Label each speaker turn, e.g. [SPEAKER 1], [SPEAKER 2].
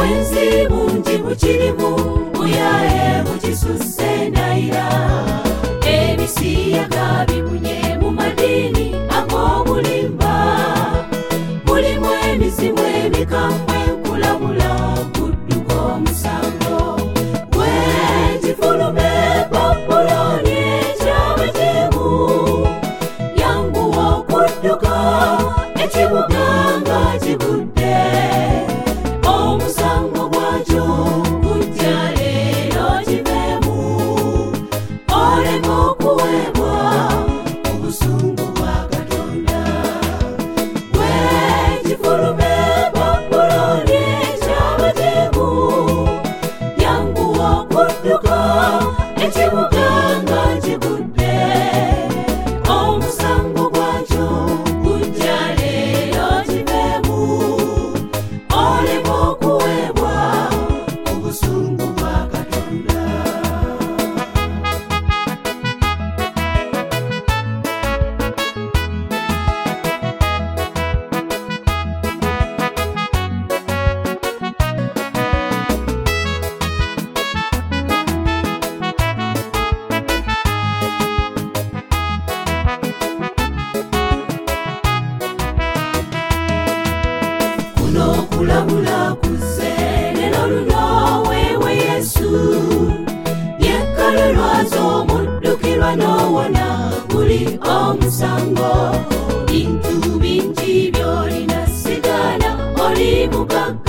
[SPEAKER 1] Bwenzi bungi bukirimu buyaye bukisuse naira ebisiyaga bibunye mu madini ag'obulimba mulimu emizimu emikambwe nkulabula kudduka omusango wegifulume Babuloni ekyabatemu yanguwa okudduka ekibuga nga kigudde omusango gwakyo gujja leero kiveemu olema okuweebwa obusungu bwa Katonda wegifulume Babuloni ekyabatemu yanguwa okudduka ekibuga nga kigudde omusango gwakyo gujja leero kiveemu olema okuweebwa obusungu bwa Katonda. Kuno kulabula kuze lero luno wewe Yesu yekalelwaza omuddukirwa n'owona buli omusango bintu bingi by'olina sigana oli mugagga